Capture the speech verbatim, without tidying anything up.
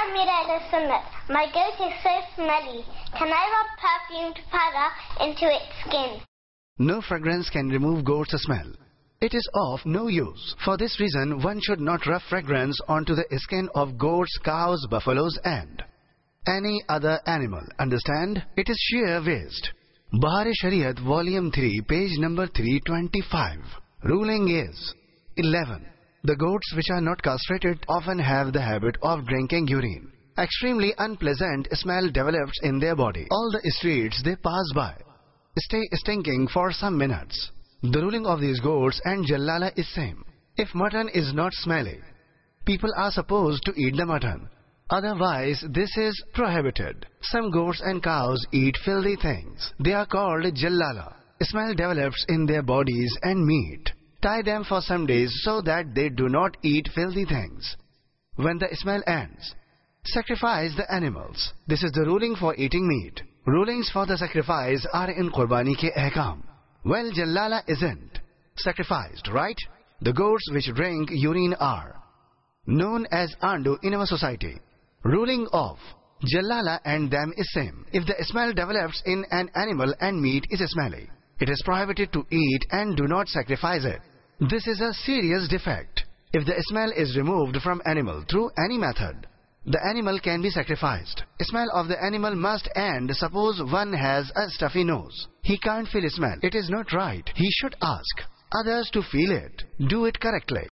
Mirada Sunnat. My goat is so smelly. Can I rub perfumed powder into its skin? No fragrance can remove goat's smell. It is of no use. For this reason, one should not rub fragrance onto the skin of goats, cows, buffaloes and any other animal. Understand? It is sheer waste. Bahar-e-Shariat, Volume three, page number three twenty-five. Ruling is eleven. The goats which are not castrated often have the habit of drinking urine. Extremely unpleasant smell develops in their body. All the streets they pass by stay stinking for some minutes. The ruling of these goats and Jallala is same. If mutton is not smelly, people are supposed to eat the mutton. Otherwise, this is prohibited. Some goats and cows eat filthy things. They are called Jallala. Smell develops in their bodies and meat. Tie them for some days so that they do not eat filthy things. When the smell ends, sacrifice the animals. This is the ruling for eating meat. Rulings for the sacrifice are in Qurbani ke ahkam. Well, Jallala isn't sacrificed, right? The goats which drink urine are known as Andu in our society. Ruling of Jallala and them is same. If the smell develops in an animal and meat is smelly, it is prohibited to eat and do not sacrifice it. This is a serious defect. If the smell is removed from animal through any method, the animal can be sacrificed. Smell of the animal must end. Suppose one has a stuffy nose. He can't feel smell. It is not right. He should ask others to feel it. Do it correctly.